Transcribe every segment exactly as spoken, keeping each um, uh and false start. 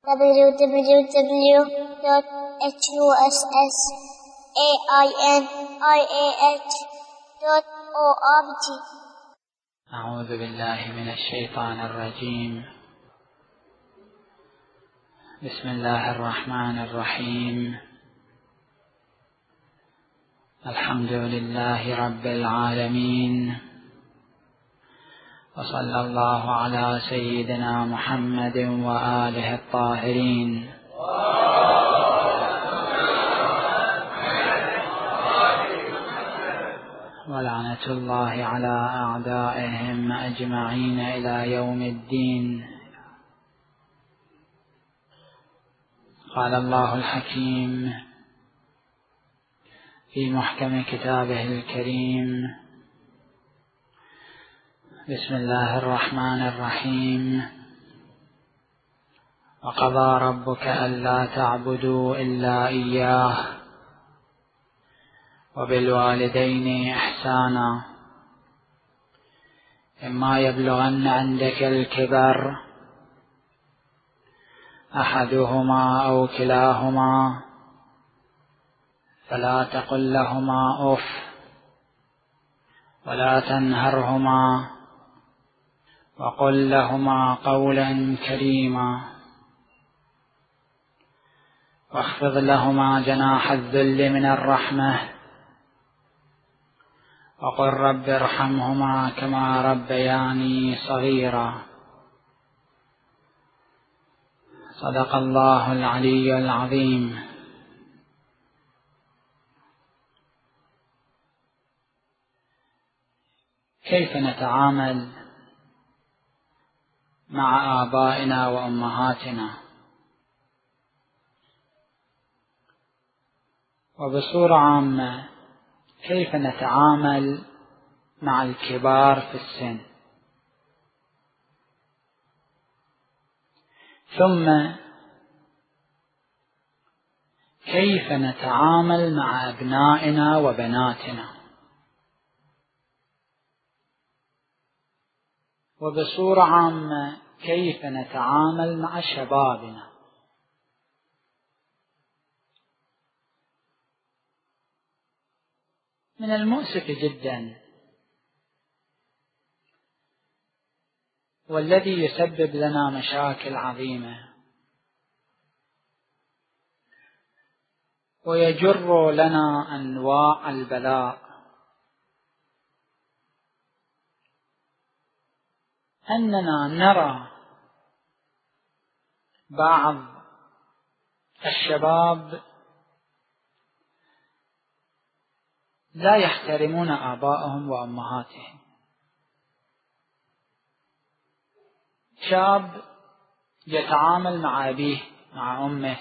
w w w dot h u s s a i n i a h dot org. أعوذ بالله من الشيطان الرجيم. بسم الله الرحمن الرحيم. الحمد لله رب العالمين، وصلى الله على سيدنا محمد وآله الطاهرين. ولعنة الله على أعدائهم أجمعين إلى يوم الدين. قال الله الحكيم في محكم كتابه الكريم: بسم الله الرحمن الرحيم. وقضى ربك ألا تعبدوا إلا إياه وبالوالدين إحسانا إما يبلغن عندك الكبر أحدهما أو كلاهما فلا تقل لهما أف ولا تنهرهما وقل لهما قولا كريما واخفض لهما جناح الذل من الرحمة وقل رب ارحمهما كما ربياني صغيرا. صدق الله العلي العظيم. كيف نتعامل مع آبائنا وأمهاتنا، وبصورة عامة كيف نتعامل مع الكبار في السن، ثم كيف نتعامل مع أبنائنا وبناتنا، وبصورة عامة كيف نتعامل مع شبابنا. من المؤسف جدا والذي يسبب لنا مشاكل عظيمة ويجر لنا أنواع البلاء أننا نرى بعض الشباب لا يحترمون آبائهم وأمهاتهم. شاب يتعامل مع أبيه مع أمه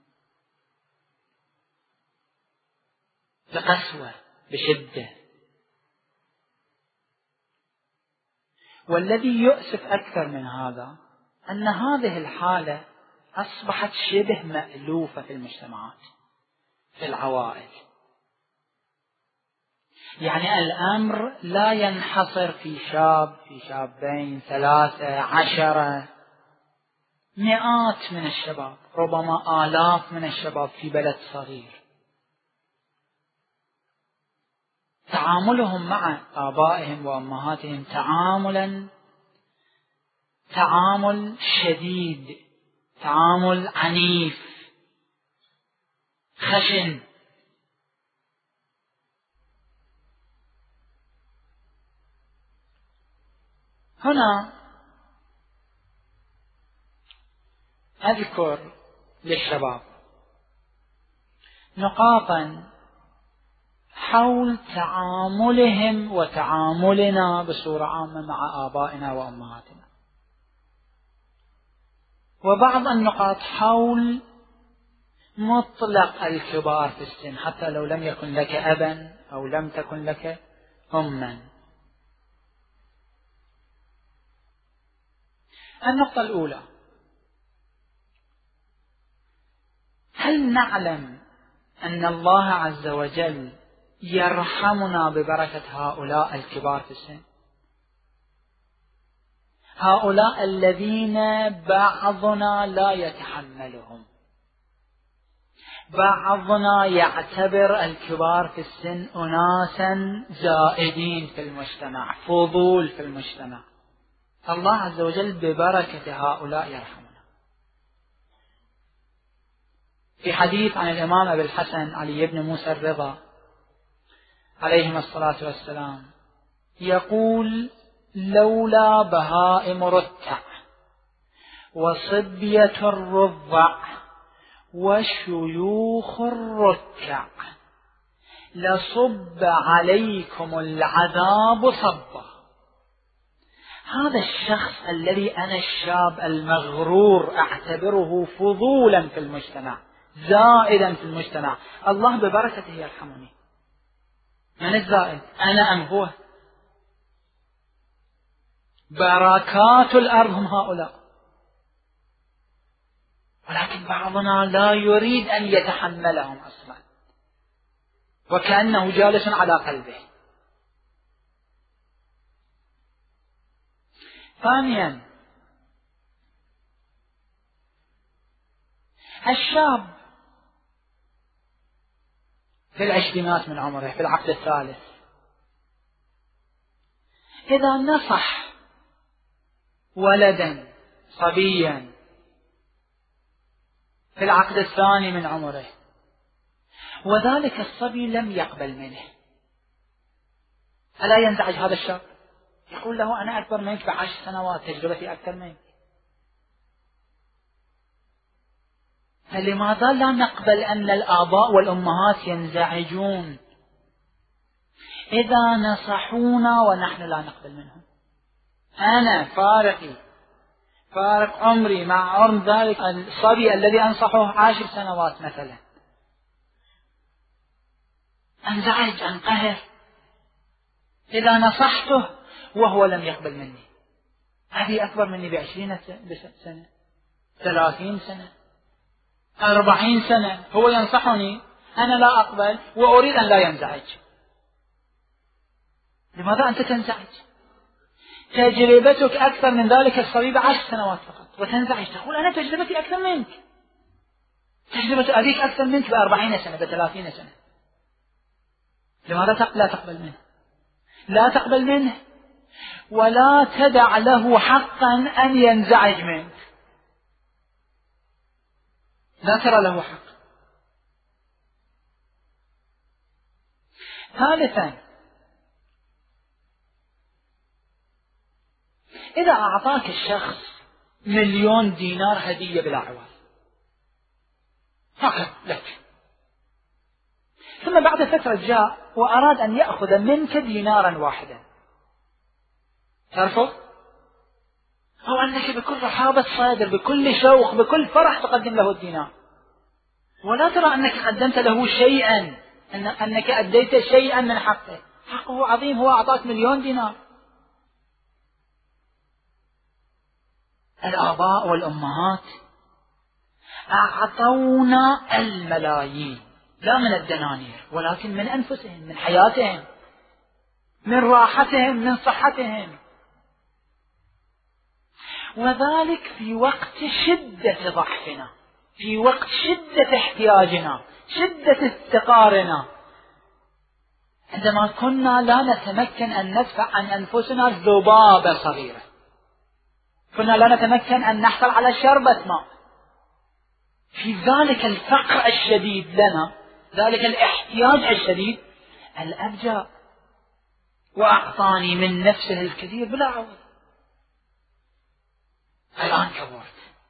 بقسوة بشدة، والذي يؤسف أكثر من هذا أن هذه الحالة أصبحت شبه مألوفة في المجتمعات في العوائل. يعني الأمر لا ينحصر في شاب في شابين ثلاثة عشرة، مئات من الشباب، ربما آلاف من الشباب في بلد صغير تعاملهم مع آبائهم وأمهاتهم تعاملا تعامل شديد، تعامل عنيف خشن. هنا أذكر للشباب نقاطا حول تعاملهم وتعاملنا بصورة عامة مع آبائنا وأمهاتنا، وبعض النقاط حول مطلق الكبار في السن حتى لو لم يكن لك أبا أو لم تكن لك أما. النقطة الأولى: هل نعلم أن الله عز وجل يرحمنا ببركة هؤلاء الكبار في السن؟ هؤلاء الذين بعضنا لا يتحملهم، بعضنا يعتبر الكبار في السن أناسا زائدين في المجتمع، فضول في المجتمع. الله عز وجل ببركة هؤلاء يرحمنا. في حديث عن الإمام أبي الحسن علي بن موسى الرضا عليهما الصلاة والسلام يقول: لولا بهائم رتع وصبية الرضع وشيوخ الركع لصب عليكم العذاب صبا. هذا الشخص الذي أنا الشاب المغرور أعتبره فضولا في المجتمع، زائدا في المجتمع، الله ببركته يرحمني. من الزائد، أنا أم هو؟ بركات الأرض هم هؤلاء، ولكن بعضنا لا يريد أن يتحملهم أصلا، وكأنه جالس على قلبه. ثانيا، الشاب في العشرينات من عمره، في العقد الثالث، إذا نصح ولدا صبيا في العقد الثاني من عمره وذلك الصبي لم يقبل منه، ألا ينزعج هذا الشاب؟ يقول له: أنا أكبر منك بعشر سنوات، تجربتي أكثر منك، فلماذا لا نقبل أن الآباء والأمهات ينزعجون إذا نصحونا ونحن لا نقبل منهم؟ أنا فارقي، فارق عمري مع عمر ذلك الصبي الذي أنصحه عشر سنوات مثلا، أنزعج، أنقهر إذا نصحته وهو لم يقبل مني. هذه أكبر مني بعشرين سنة، ثلاثين سنة، أربعين سنة، هو ينصحني، أنا لا أقبل وأريد أن لا ينزعج. لماذا أنت تنزعج؟ تجربتك أكثر من ذلك الصبي بعشر سنوات فقط وتنزعج، تقول: أنا تجربتي أكثر منك، تجربة أبيك أكثر منك بأربعين سنة، بثلاثين سنة. لماذا لا تقبل منه؟ لا تقبل منه ولا تدع له حقا أن ينزعج منك، لا ترى له حق. ثالثا، إذا أعطاك الشخص مليون دينار هدية بلا عوض فقط لك، ثم بعد فترة جاء وأراد أن يأخذ منك دينارا واحدا، ترفض؟ أو أنك بكل رحابة صادر، بكل شوق، بكل فرح تقدم له الدينار، ولا ترى أنك قدمت له شيئا، أنك أديت شيئا من حقه، حقه عظيم، هو أعطاك مليون دينار. الآباء والأمهات أعطونا الملايين، لا من الدنانير ولكن من أنفسهم، من حياتهم، من راحتهم، من صحتهم، وذلك في وقت شدة ضعفنا، في وقت شدة احتياجنا، شدة افتقارنا، عندما كنا لا نتمكن أن ندفع عن أنفسنا ذبابة صغيرة، كنا لا نتمكن أن نحصل على شربة ماء، في ذلك الفقر الشديد لنا، ذلك الاحتياج الشديد، الأب جاء وأعطاني من نفسه الكثير بلا عوض. الآن كبرت،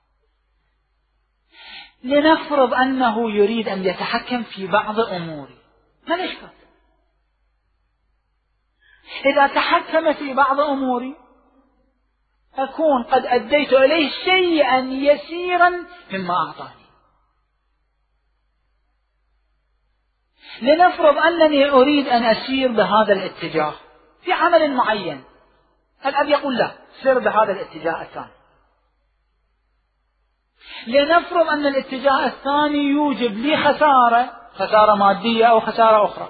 لنفرض أنه يريد أن يتحكم في بعض أموري، ما الإشكال؟ إذا تحكم في بعض أموري أكون قد أديت إليه شيئا يسيرا مما أعطاني. لنفرض أنني أريد أن أسير بهذا الاتجاه في عمل معين، الأب يقول: لا، سير بهذا الاتجاه الثاني. لنفرض أن الاتجاه الثاني يوجب لي خسارة، خسارة مادية أو خسارة أخرى،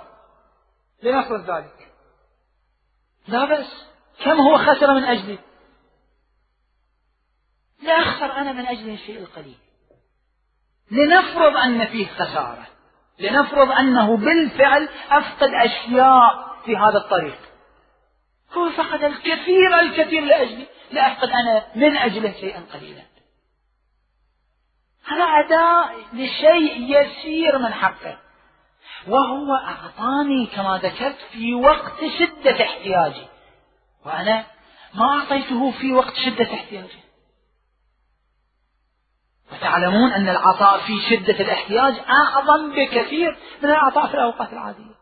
لنفرض ذلك، لا بأس، كم هو خسر من أجلي؟ لأخسر أنا من أجل الشيء القليل. لنفرض أن فيه خسارة، لنفرض أنه بالفعل أفقد أشياء في هذا الطريق، هو فقد الكثير الكثير لأجلي، لا أفقد أنا من أجله شيئا قليلا. هذا أداء لشيء يسير من حقه، وهو أعطاني كما ذكرت في وقت شدة احتياجي، وأنا ما أعطيته في وقت شدة احتياجي. وتعلمون أن العطاء في شدة الاحتياج أعظم بكثير من العطاء في الأوقات العادية.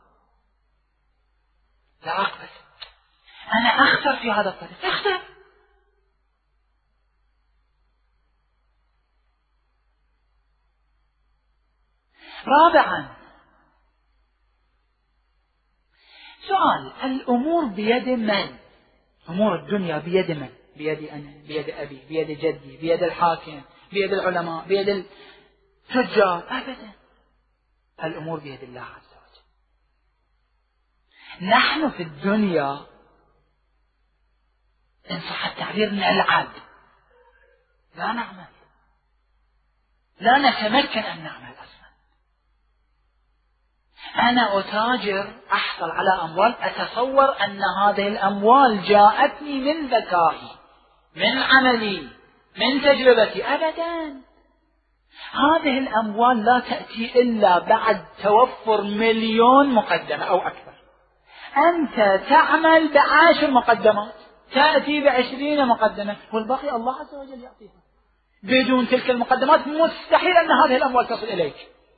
لا أقبل أنا أخسر في هذا الطريق، أخسر. رابعا، سؤال: الأمور بيد من؟ أمور الدنيا بيد من؟ بيد أنا، بيد أبي، بيد جدي، بيد الحاكم، بيد العلماء، بيد التجار؟ أبدا، الأمور بيد الله عز وجل. نحن في الدنيا إن صح التعبير نلعب، لا نعمل، لا نتمكن أن نعمل أصلا. أنا أتاجر، أحصل على أموال، أتصور أن هذه الأموال جاءتني من ذكائي، من عملي، من تجربتي. أبدا، هذه الأموال لا تأتي إلا بعد توفر مليون مقدمة أو أكثر. أنت تعمل بعشر مقدمات، تأتي بعشرين مقدمة، والباقي الله عز وجل يعطيها. بدون تلك المقدمات مستحيل أن هذه الأموال تصل إليك.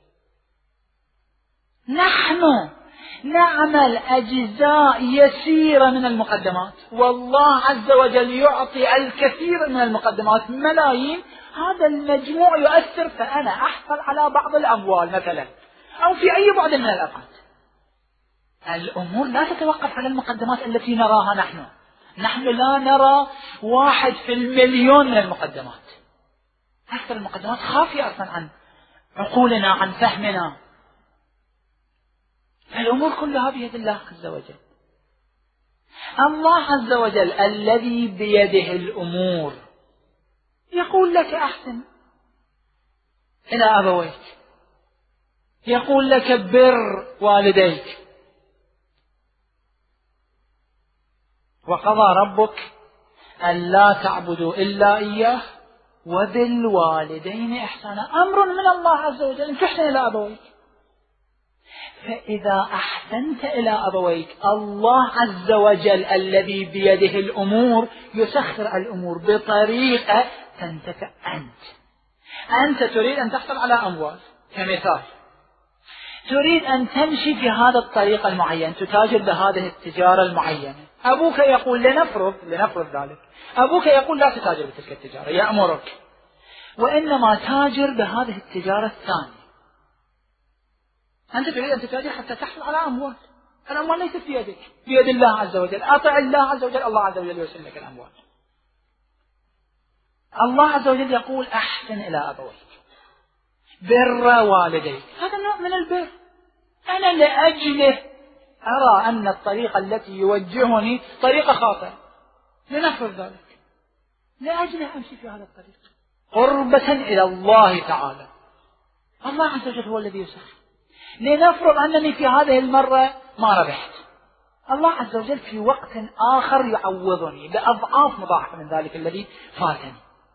نحن نعمل أجزاء يسيرة من المقدمات، والله عز وجل يعطي الكثير من المقدمات، ملايين. هذا المجموع يؤثر، فأنا أحصل على بعض الأموال مثلا، أو في أي بعد من الأبعاد. الأمور لا تتوقف على المقدمات التي نراها نحن. نحن لا نرى واحد في المليون من المقدمات. أكثر المقدمات خافية أصلا عن عقولنا، عن فهمنا. الأمور كلها بيد الله عز وجل. الله عز وجل الذي بيده الأمور يقول لك أحسن إلى أبويك، يقول لك بر والديك. وقضى ربك ألا تعبدوا إلا إياه وبالوالدين إحسانا، أمر من الله عز وجل أن تحسن إلى أبويك. فإذا أحسنت إلى أبويك، الله عز وجل الذي بيده الأمور يسخر الأمور بطريقة تنتفع أنت. أنت تريد أن تحصل على أموال كمثال، تريد أن تمشي في هذا الطريق المعين، تتاجر بهذه التجارة المعينة. أبوك يقول، لنفرض لنفرض ذلك، أبوك يقول لا تتاجر بتلك التجارة، يأمرك، وإنما تاجر بهذه التجارة الثانية. أنت تريد أن تتاجر حتى تحصل على أموال. الأموال ليست في يدك، بيد الله عز وجل. أطع الله عز وجل، الله عز وجل يرسل لك الأموال. الله عز وجل يقول أحسن إلى أبويك، بر والديك. هذا نوع من البر. أنا لأجله أرى أن الطريقة التي يوجهني طريقة خاطئة، لنفرض ذلك، لأجله أمشي في هذا الطريق قربة إلى الله تعالى. الله عز وجل هو الذي يسخر. لنفرض أنني في هذه المرة ما ربحت، الله عز وجل في وقت آخر يعوضني بأضعاف مضاعفة من ذلك الذي فاتني.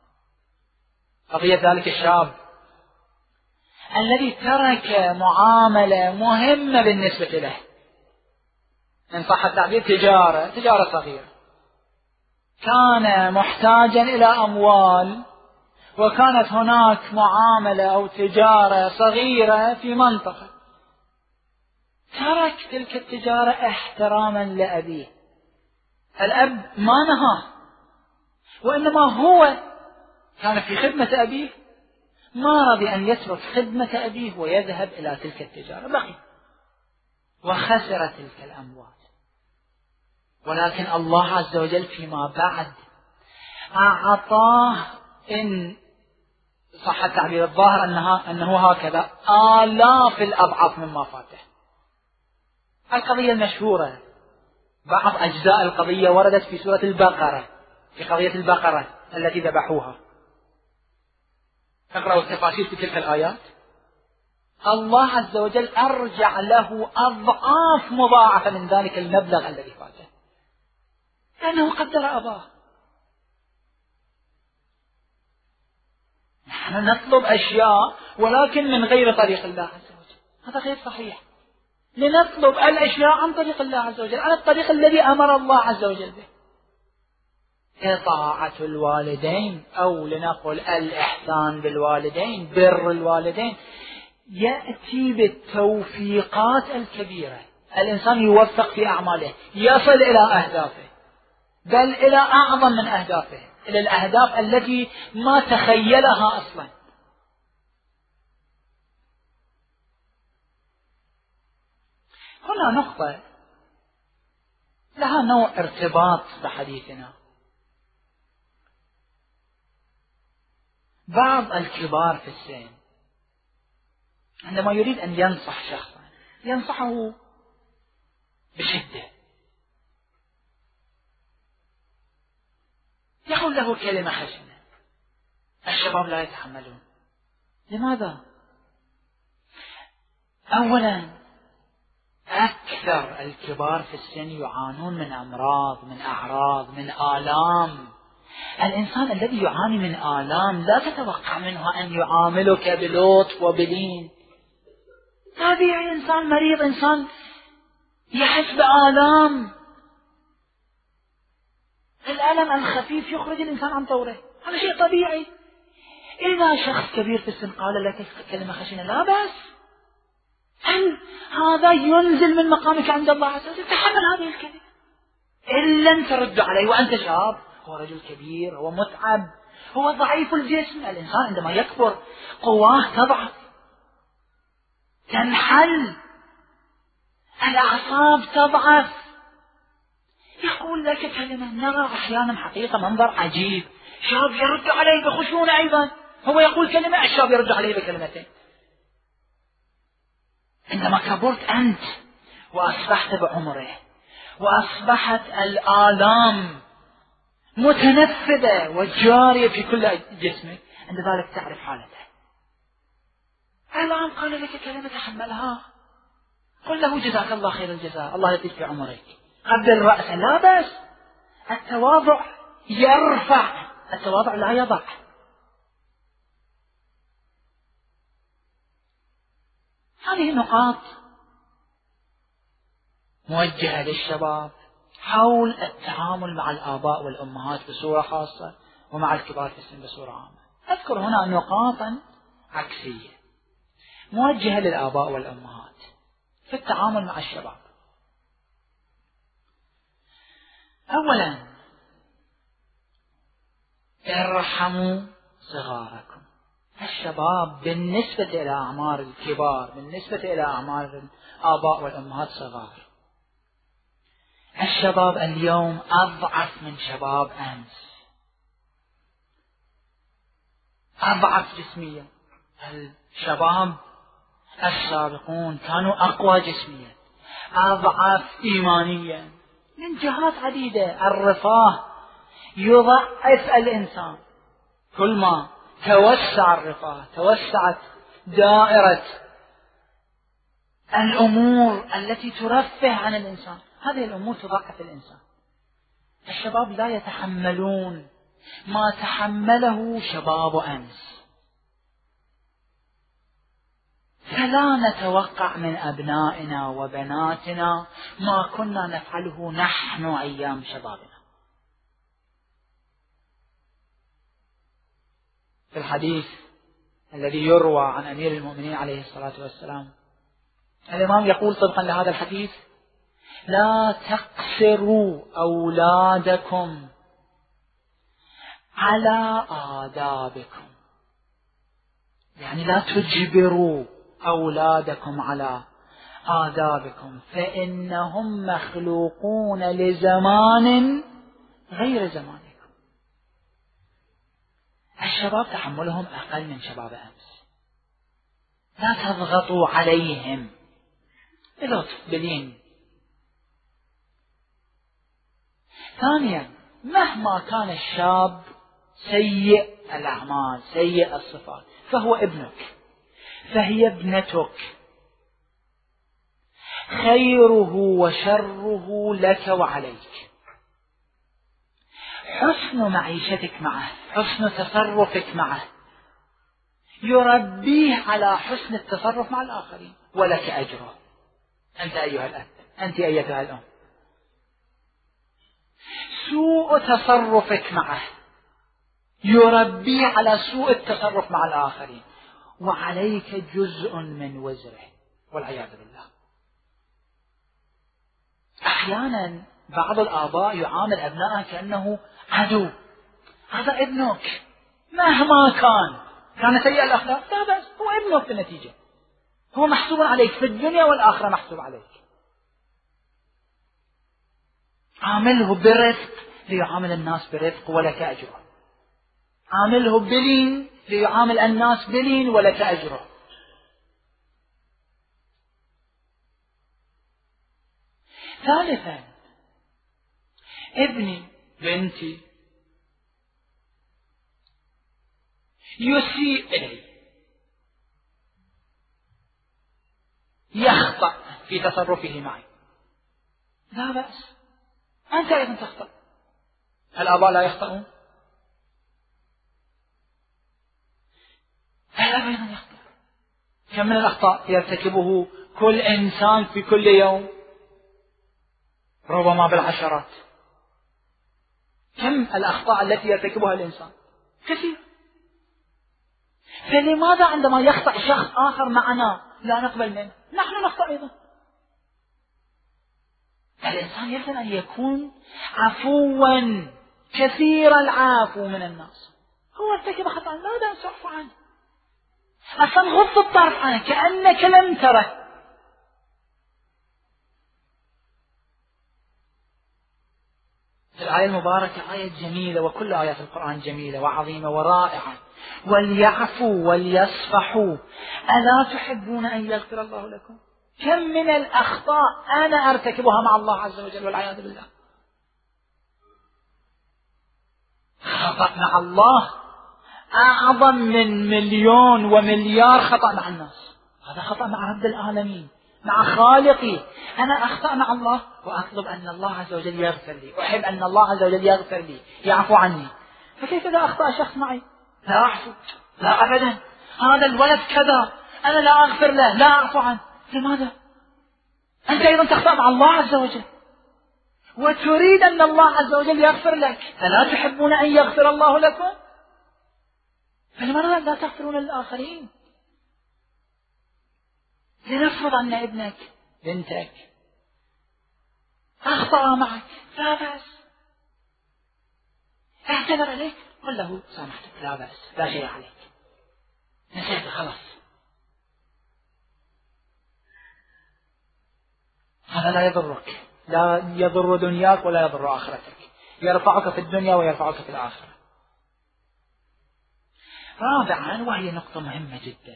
قضية ذلك الشاب الذي ترك معاملة مهمة بالنسبة له، إن صح التعبير تجارة تجارة صغيرة، كان محتاجا إلى أموال، وكانت هناك معاملة أو تجارة صغيرة في منطقة، ترك تلك التجارة احتراما لأبيه. الأب ما نهاه، وإنما هو كان في خدمة أبيه، ما رضي أن يترك خدمة أبيه ويذهب إلى تلك التجارة، بقي وخسر تلك الأموال. ولكن الله عز وجل فيما بعد أعطاه، إن صح التعبير الظاهر أنها أنه هكذا، آلاف الأضعاف مما فاته. القضية المشهورة، بعض أجزاء القضية وردت في سورة البقرة، في قضية البقرة التي ذبحوها. اقرأوا التفاسير في تلك الآيات. الله عز وجل أرجع له أضعاف مضاعفة من ذلك المبلغ الذي فاته، لأنه قدر أباه. نحن نطلب أشياء ولكن من غير طريق الله عز وجل، هذا غير صحيح. لنطلب الأشياء عن طريق الله عز وجل، على الطريق الذي أمر الله عز وجل به، كطاعة الوالدين، أو لنقل الإحسان بالوالدين، بر الوالدين، يأتي بالتوفيقات الكبيرة. الإنسان يوفق في أعماله، يصل إلى أهدافه، بل إلى أعظم من أهدافه، إلى الأهداف التي ما تخيلها أصلا. هنا نقطة لها نوع ارتباط بحديثنا. بعض الكبار في السن عندما يريد أن ينصح شخصا ينصحه بشدة، يقول له كلمة خشنة، الشباب لا يتحملون. لماذا؟ أولا، أكثر الكبار في السن يعانون من أمراض، من أعراض، من آلام. الإنسان الذي يعاني من آلام لا تتوقع منه أن يعاملك بلطف وبلين. طبيعي، إنسان مريض، إنسان يحس بآلام، الألم الخفيف يخرج الإنسان عن طوره، هذا شيء طبيعي. إذا شخص كبير في السن قال لك كلمة خشنة، لا بأس، هل هذا ينزل من مقامك عند الله عز وجل؟ تحمل هذه الكلمة إن لم ترد عليه وأنت شاب. هو رجل كبير، هو متعب، هو ضعيف الجسم. الإنسان عندما يكبر قواه تضعف، تنحل، الأعصاب تضعف. يقول لك كلمة، نرى أحيانا حقيقة منظر عجيب، شاب يرد عليه بخشونة، أيضا هو يقول كلمة، الشاب يرد عليه بكلمتين. عندما كبرت أنت وأصبحت بعمره، وأصبحت الآلام متنفذة وجارية في كل جسمك، عند ذلك تعرف حالته. الآن قال لك كلمة تحملها، قل له جزاك الله خير الجزاء، الله يطيل في عمرك، قبل رأسه، لا بأس. التواضع يرفع، التواضع لا يضع. هذه نقاط موجهة للشباب حول التعامل مع الآباء والأمهات بصورة خاصة، ومع الكبار في السن بصورة عامة. أذكر هنا نقاطا عكسية موجهة للآباء والأمهات في التعامل مع الشباب. أولا، ارحموا صغاركم. الشباب بالنسبة إلى أعمار الكبار، بالنسبة إلى أعمار الآباء والأمهات صغار. الشباب اليوم أضعف من شباب أمس، أضعف جسميا. الشباب السابقون كانوا أقوى جسميا، أضعف إيمانيا، من جهات عديدة. الرفاه يضعف الإنسان، كل ما توسع الرفاه توسعت دائرة الأمور التي ترفه عن الإنسان، هذه الأمور تضعف الإنسان. الشباب لا يتحملون ما تحمله شباب أمس، فلا نتوقع من أبنائنا وبناتنا ما كنا نفعله نحن أيام شبابنا. في الحديث الذي يروى عن أمير المؤمنين عليه الصلاة والسلام، الإمام يقول طبقا لهذا الحديث: لا تقصروا أولادكم على آدابكم، يعني لا تجبروا أولادكم على آدابكم، فإنهم مخلوقون لزمان غير زمانكم. الشباب تحملهم أقل من شباب أمس، لا تضغطوا عليهم بلطف بلين. ثانيا، مهما كان الشاب سيء الأعمال سيء الصفات، فهو ابنك، فهي ابنتك، خيره وشره لك وعليك. حسن معيشتك معه، حسن تصرفك معه يربيه على حسن التصرف مع الآخرين، ولك أجره. أنت أيها الأب، أنت أيتها الأم. سوء تصرفك معه يربيه على سوء التصرف مع الآخرين، وعليك جزء من وزره، والعياذ بالله. أحيانا بعض الآباء يعامل أبنائه كأنه عدو. هذا ابنك مهما كان كان سيء الأخلاق، لا بأس، هو ابنك في النتيجة، هو محسوب عليك في الدنيا والآخرة، محسوب عليك. عامله برفق ليعامل الناس برفق ولك أجره، عامله بلين ليعامل الناس بلين ولك أجره. ثالثا، ابني بنتي يسيء إلي، يخطأ في تصرفه معي، لا بأس، أنت أيضا تخطأ. الآباء لا يخطئون؟ الآب أيضا يخطأ. كم من الأخطاء يرتكبه كل إنسان في كل يوم؟ ربما بالعشرات. كم الأخطاء التي يرتكبها الإنسان؟ كثير. فلماذا عندما يخطأ شخص آخر معنا لا نقبل منه؟ نحن نخطأ أيضا. الإنسان يجب أن يكون عفوا كثير العفو من الناس. هو ارتكب خطأ، لا بأس، اعفو عنه، أصلا غض الطرف عنه كأنك لم تره. الآية المباركة آية جميلة، وكل آيات القرآن جميلة وعظيمة ورائعة. وليعفوا وليصفحوا ألا تحبون أن يغفر الله لكم؟ كم من الأخطاء أنا أرتكبها مع الله عز وجل والعياذ بالله. خطأ مع الله أعظم من مليون ومليار خطأ مع الناس. هذا خطأ مع رب العالمين، مع خالقي. أنا أخطأ مع الله وأطلب أن الله عز وجل يغفر لي، أحب أن الله عز وجل يغفر لي، يعفو عني. فكيف إذا أخطأ شخص معي لا أعفو؟ لا أبدا. هذا الولد كذا، أنا لا أغفر له، لا أعفو عنه. لماذا؟ أنت أيضا تخطأ مع الله عز وجل وتريد أن الله عز وجل يغفر لك. ألا تحبون أن يغفر الله لكم؟ فلماذا لا تغفرون للآخرين؟ لنفرض أن ابنك بنتك أخطأ معك، لا بأس، اعتذر عليك، قل له سامحتك، لا بأس، لا شيء عليك، نسيت خلاص. هذا لا يضرك، لا يضر دنياك ولا يضر آخرتك، يرفعك في الدنيا ويرفعك في الآخرة. رابعا، وهي نقطة مهمة جدا،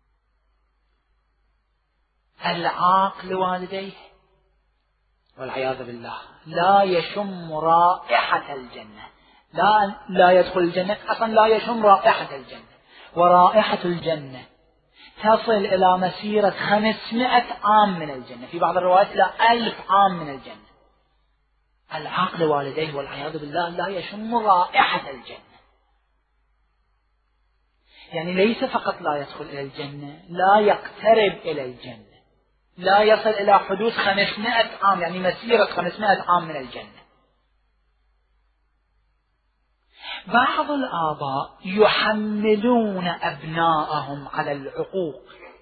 العاق لوالديه والعياذ بالله لا يشم رائحة الجنة، لا لا يدخل الجنة أصلا، لا يشم رائحة الجنة. ورائحة الجنة تصل إلى مسيرة خمسمائة عام من الجنة، في بعض الروايات إلى ألف عام من الجنة. العاق لوالديه والعياذ بالله لا يشم رائحة الجنة. يعني ليس فقط لا يدخل إلى الجنة، لا يقترب إلى الجنة، لا يصل إلى حدود خمسمائة عام، يعني مسيرة خمسمائة عام من الجنة. بعض الآباء يحملون أبناءهم على العقوق.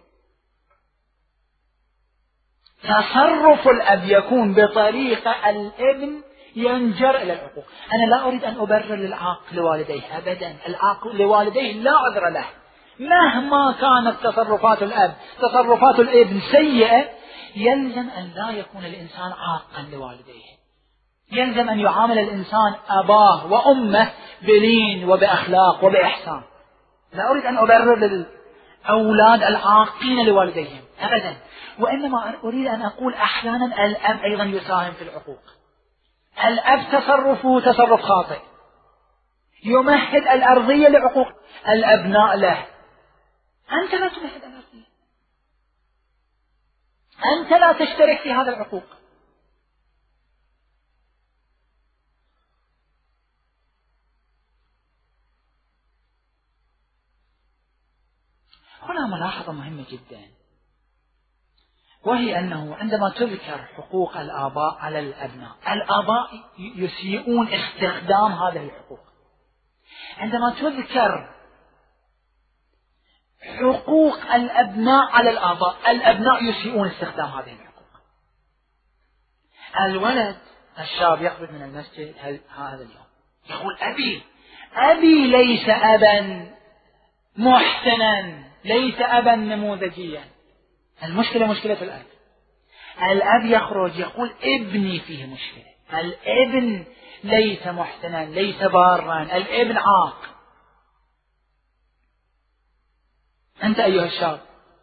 تصرف الأب يكون بطريقة الابن ينجر إلى العقوق. أنا لا أريد أن أبرر للعاق لوالديه أبدا، العاق لوالديه لا عذر له، مهما كانت تصرفات الأب تصرفات الابن سيئة، يلزم أن لا يكون الإنسان عاقا لوالديه، يلزم أن يعامل الإنسان أباه وأمه بلين وبأخلاق وبإحسان. لا أريد أن أبرر للأولاد العاقين لوالديهم أبدا، وإنما أريد أن أقول أحيانا الأب أيضا يساهم في العقوق. الأب تصرفه تصرف خاطئ يمهد الأرضية لعقوق الأبناء له، أنت لا تمهد الأرضية، أنت لا تشترك في هذا العقوق. هنا ملاحظة مهمة جدا، وهي أنه عندما تذكر حقوق الآباء على الأبناء، الآباء يسيئون استخدام هذه الحقوق. عندما تذكر حقوق الأبناء على الآباء، الأبناء يسيئون استخدام هذه الحقوق. الولد الشاب يخرج من المسجد هذا اليوم يقول أبي أبي ليس أبا محسنا، ليس أبا نموذجيا. المشكلة مشكلة الأب. الأب يخرج يقول ابني فيه مشكلة، الابن ليس محسنا، ليس بارا، الابن عاق. أنت أيها الشاب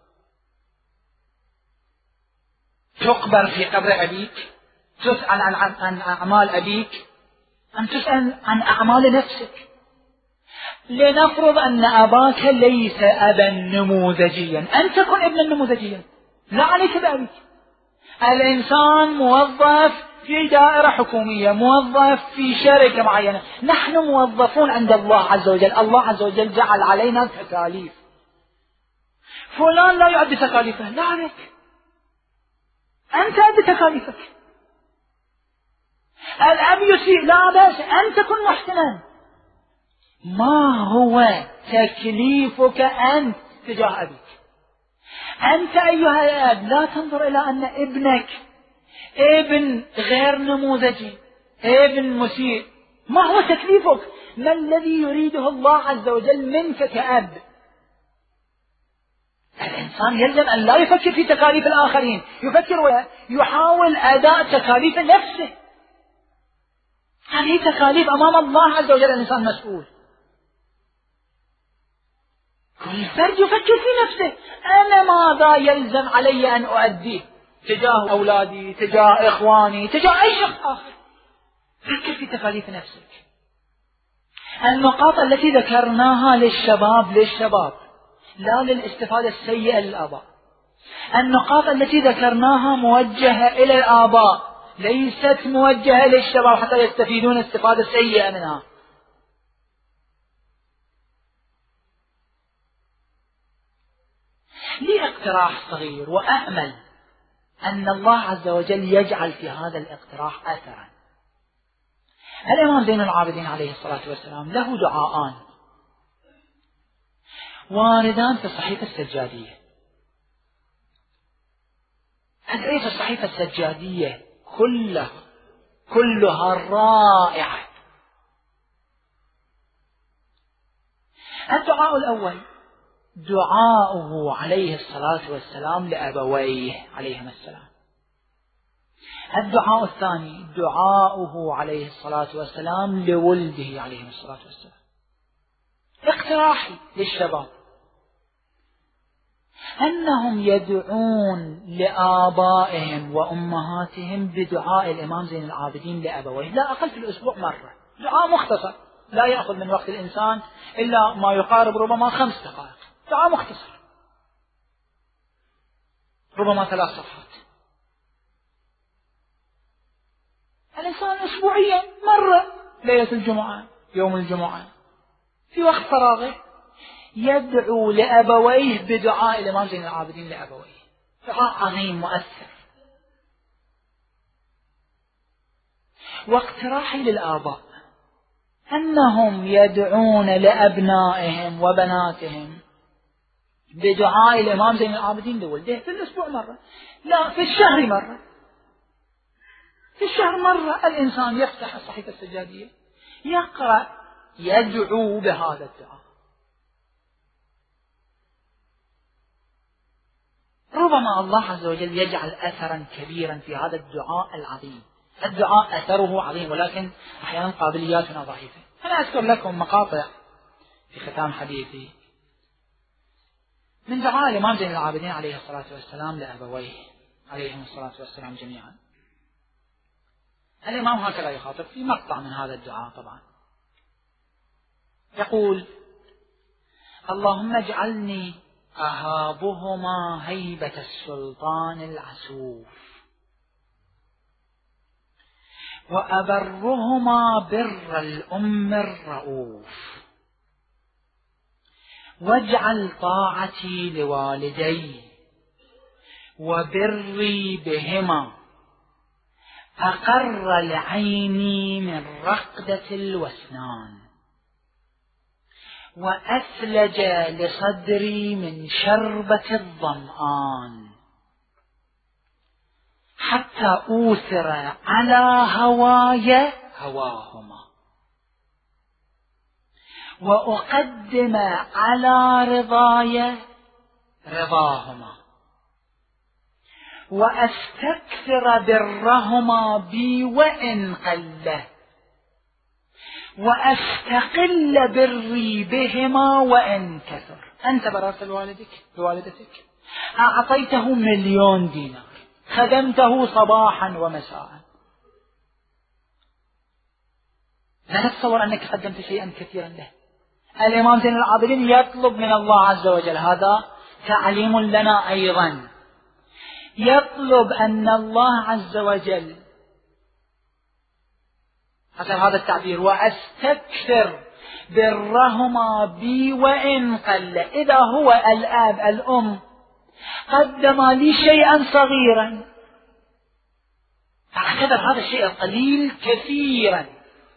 تقبر في قبر أبيك، تسأل عن, عن أعمال أبيك، أم تسأل عن أعمال نفسك؟ لنفرض أن أباك ليس أبا نموذجيا، أنت كن ابنا نموذجيا، لا عليك بأبيك. الإنسان موظف في دائرة حكومية، موظف في شركة معينة، نحن موظفون عند الله عز وجل. الله عز وجل جعل علينا تكاليف، فلان لا يؤدي تكاليفه، لا عليك، أنت أدي تكاليفك. الأب يسيء، لا بأس، أنت كن محسنا. ما هو تكليفك أنت تجاه أبيك؟ أنت أيها الأب لا تنظر إلى أن ابنك ابن غير نموذجي، ابن مسيء. ما هو تكليفك؟ ما الذي يريده الله عز وجل منك كأب؟ الإنسان يلزم أن لا يفكر في تكاليف الآخرين، يفكر ويحاول أداء تكاليف نفسه. هذه تكاليف أمام الله عز وجل، الإنسان مسؤول. كل فرد يفكر في نفسه، أنا ماذا يلزم علي أن أؤديه تجاه أولادي، تجاه إخواني، تجاه أي شخص آخر. فكر في تكاليف نفسك. النقاط التي ذكرناها للشباب للشباب لا للاستفادة السيئة للآباء. النقاط التي ذكرناها موجهة إلى الآباء، ليست موجهة للشباب حتى يستفيدون استفادة سيئة منها. لي اقتراح صغير وأأمل أن الله عز وجل يجعل في هذا الاقتراح أثرا. الإمام زين العابدين عليه الصلاة والسلام له دعاءان واردان في الصحيفة السجادية. أدعية الصحيفة السجادية كلها كلها رائعة. الدعاء الأول دعاؤه عليه الصلاة والسلام لأبويه عليهما السلام. الدعاء الثاني دعاؤه عليه الصلاة والسلام لولده عليه الصلاة والسلام. اقتراحي للشباب أنهم يدعون لآبائهم وأمهاتهم بدعاء الإمام زين العابدين لأبويه، لا أقل في الأسبوع مرة. دعاء مختصر لا يأخذ من وقت الإنسان إلا ما يقارب ربما خمس دقائق. دعاء مختصر ربما ثلاث صفحات. الإنسان أسبوعيا مرة، ليلة الجمعة، يوم الجمعة، في وقت فراغه يدعو لأبويه بدعاء الإمام زين العابدين لأبويه. دعاء عظيم مؤثر. واقتراحي للآباء أنهم يدعون لأبنائهم وبناتهم بدعاء الإمام زين العابدين لولده في الأسبوع مرة، لا في الشهر مرة. في الشهر مرة الإنسان يفتح الصحيفة السجادية يقرأ يدعو بهذا الدعاء. ربما الله عز وجل يجعل أثرا كبيرا في هذا الدعاء العظيم. الدعاء أثره عظيم، ولكن أحيانا قابلياتنا ضعيفة. أنا أذكر لكم مقاطع في ختام حديثي من دعاء الإمام زين العابدين عليه الصلاة والسلام لأبويه عليهم الصلاة والسلام جميعا. الإمام هكذا يخاطب في مقطع من هذا الدعاء طبعا، يقول: اللهم اجعلني أهابهما هيبة السلطان العسوف، وأبرهما بر الأم الرؤوف، واجعل طاعتي لوالدي وبري بهما أقر لعيني من رقدة الوسنان، وأثلج لصدري من شربة الظمآن، حتى أوثر على هواي هواهما، وأقدم على رضاي رضاهما، وأستكثر برهما بي وإن قل، وأستقل بري بهما وإن كثر. أنت بررت بوالدك بوالدتك، أعطيته مليون دينار، خدمته صباحا ومساء، لا تتصور أنك قدمت شيئا كثيرا له. الإمام زين العابدين يطلب من الله عز وجل، هذا تعليم لنا أيضا، يطلب أن الله عز وجل حسب هذا التعبير وأستكثر برهما بي وإن قل. إذا هو الآب الأم قدم لي شيئا صغيرا فاعتبر هذا الشيء القليل كثيرا،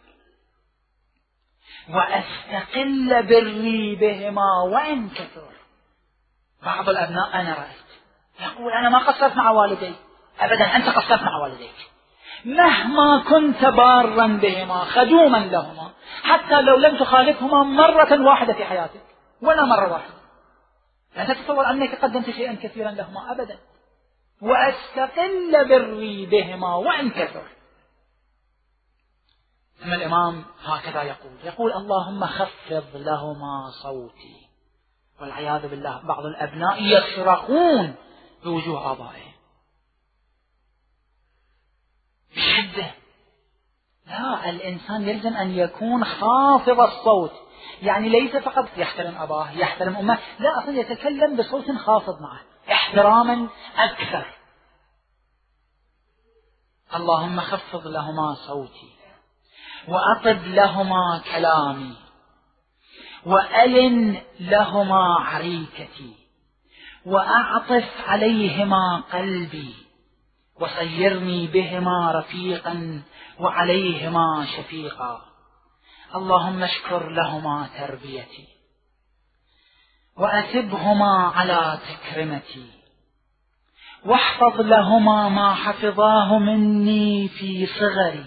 وأستقل بري بهما وإن كثر. بعض الأبناء أنا رأيت يقول أنا ما قصرت مع والدي، أبدا أنت قصرت مع والديك، مهما كنت بارا بهما خدوما لهما، حتى لو لم تخالفهما مرة واحدة في حياتك ولا مرة واحدة، لا تتصور أنك قدمت شيئا كثيرا لهما أبدا. وأستقل بري بهما وإن كثر. ثم الإمام هكذا يقول يقول اللهم خفض لهما صوتي. والعياذ بالله بعض الأبناء يصرخون بوجوه آبائهم بشدة. لا، الإنسان يلزم أن يكون خافض الصوت، يعني ليس فقط يحترم أباه يحترم أمه، لا، أصلا يتكلم بصوت خافض معه احتراما أكثر. اللهم خفض لهما صوتي، وأطب لهما كلامي، وألن لهما عريكتي، وأعطف عليهما قلبي، وصيرني بهما رفيقا وعليهما شفيقا. اللهم اشكر لهما تربيتي، وأثبهما على تكرمتي، واحفظ لهما ما حفظاه مني في صغري.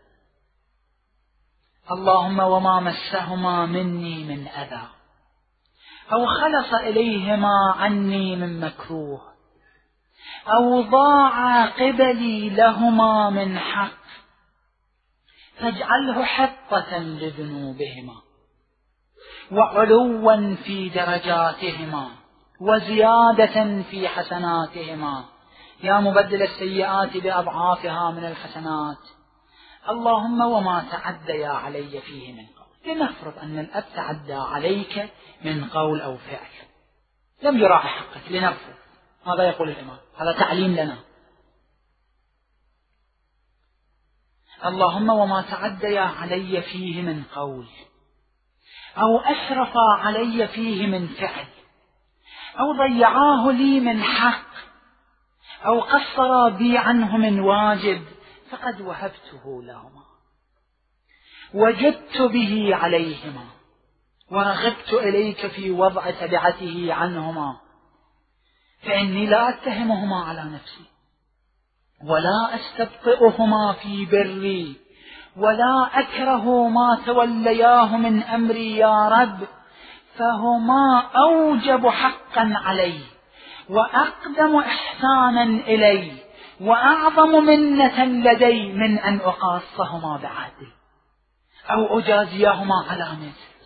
اللهم وما مسهما مني من أذى أو خلص إليهما عني من مكروه أو ضاع قبلي لهما من حق، فاجعله حطة لذنوبهما وعلوا في درجاتهما وزيادة في حسناتهما، يا مبدل السيئات بأضعافها من الحسنات. اللهم وما تعديا علي فيه من قول. لنفرض أن الأب تعدى عليك من قول أو فعل لم يراعي حقك، لنفرض هذا يقول الإمام، هذا تعليم لنا. اللهم وما تعديا علي فيه من قول أو أسرفا علي فيه من فعل أو ضيعاه لي من حق أو قصرا بي عنه من واجب، فقد وهبته لهما وجدت به عليهما ورغبت إليك في وضع تبعته عنهما، فإني لا أتهمهما على نفسي ولا أستبطئهما في بري ولا أكره ما تولياه من أمري يا رب، فهما أوجب حقا علي وأقدم إحسانا إلي وأعظم منة لدي من أن أقاصهما بعدل أو أجازيهما على مثل.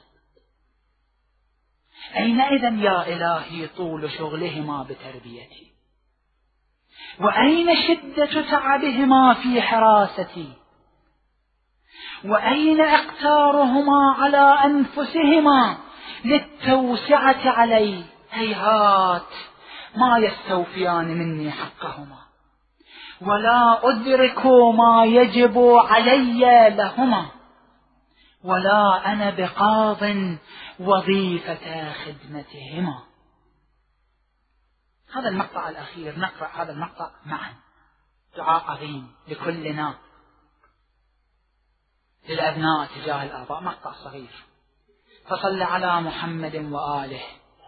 أينئذ يا إلهي طول شغلهما بتربيتي، وأين شدة تعبهما في حراستي، وأين اقتارهما على أنفسهما للتوسعة علي هيهات ما يستوفيان مني حقهما، ولا أدرك ما يجب علي لهما، ولا أنا بقاض وظيفة خدمتهما. هذا المقطع الأخير، نقرأ هذا المقطع معا، دعاء عظيم لكلنا، للأبناء تجاه الآباء، مقطع صغير. فصل على محمد وآله،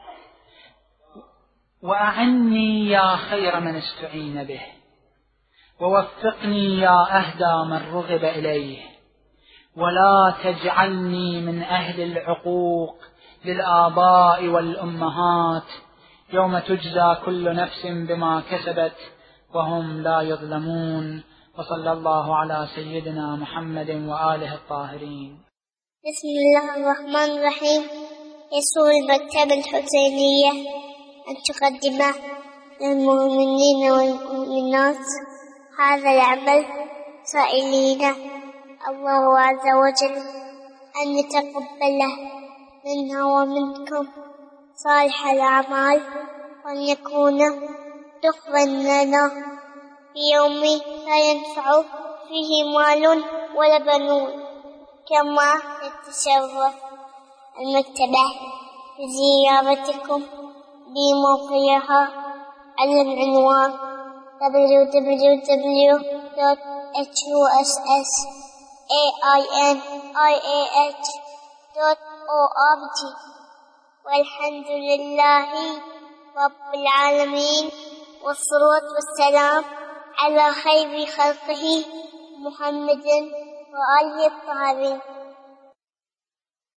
وأعني يا خير من استعين به، ووفقني يا أهدى من رغب إليه، ولا تجعلني من أهل العقوق للآباء والأمهات يوم تجزى كل نفس بما كسبت وهم لا يظلمون. وصلى الله على سيدنا محمد وآله الطاهرين. بسم الله الرحمن الرحيم. يسر المكتبة الحسينية أن تقدم للمؤمنين والمؤمنات هذا العمل، سائلين الله عز وجل أن يتقبله منا ومنكم صالح الأعمال، وأن يكون دخلا لنا في يوم لا ينفع فيه مال ولا بنون. كما تتشرف المكتبة بزيارتكم بموقعها على العنوان دبليو دبليو دبليو دوت إتش يو إس إس إيه آي إن آي إيه إتش دوت أو آر جي. والحمد لله رب العالمين، والصلاة والسلام على خير خلقه محمد وآله الطاهرين.